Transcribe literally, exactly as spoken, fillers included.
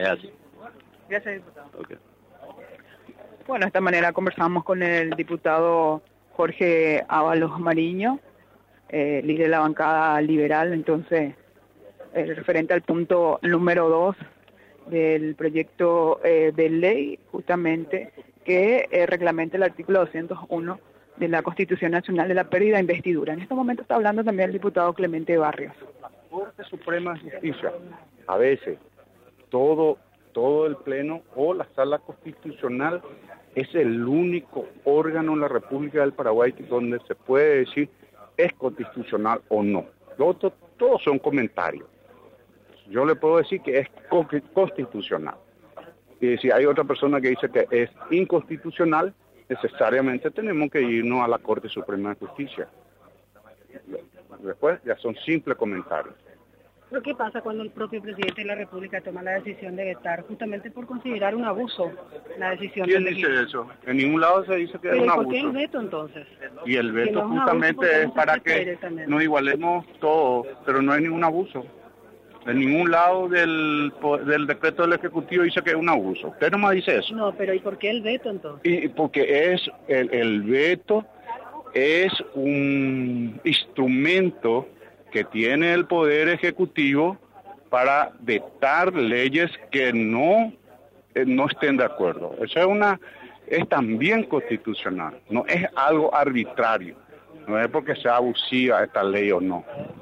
Es así. Gracias, diputado. Okay. Bueno, de esta manera conversamos con el diputado Jorge Ábalos Mariño, eh, líder de la bancada liberal, entonces, eh, referente al punto número dos del proyecto eh, de ley, justamente, que eh, reglamenta el artículo doscientos uno de la Constitución Nacional de la pérdida de investidura. En este momento está hablando también el diputado Clemente Barrios. La Corte Suprema de Justicia, a veces, todo, todo el Pleno o la Sala Constitucional es el único órgano en la República del Paraguay donde se puede decir es constitucional o no. Lo otro, todos son comentarios. Yo le puedo decir que es constitucional. Y si hay otra persona que dice que es inconstitucional, necesariamente tenemos que irnos a la Corte Suprema de Justicia. Después ya son simples comentarios. ¿Pero qué pasa cuando el propio presidente de la República toma la decisión de vetar, justamente por considerar un abuso la decisión ¿Quién del dice legislador? eso? En ningún lado se dice que es ¿Pero un y por abuso. qué el veto entonces? Y el Que veto no es un justamente abuso, es porque para no se puede que directamente. nos igualemos todos, pero no hay ningún abuso. En ningún lado del, del decreto del Ejecutivo dice que es un abuso. Usted nomás dice eso. No, pero ¿y por qué el veto entonces? Y porque es el, el veto es un instrumento que tiene el Poder Ejecutivo para vetar leyes que no, eh, no estén de acuerdo. Eso es una es también constitucional, no es algo arbitrario, no es porque sea abusiva esta ley o no.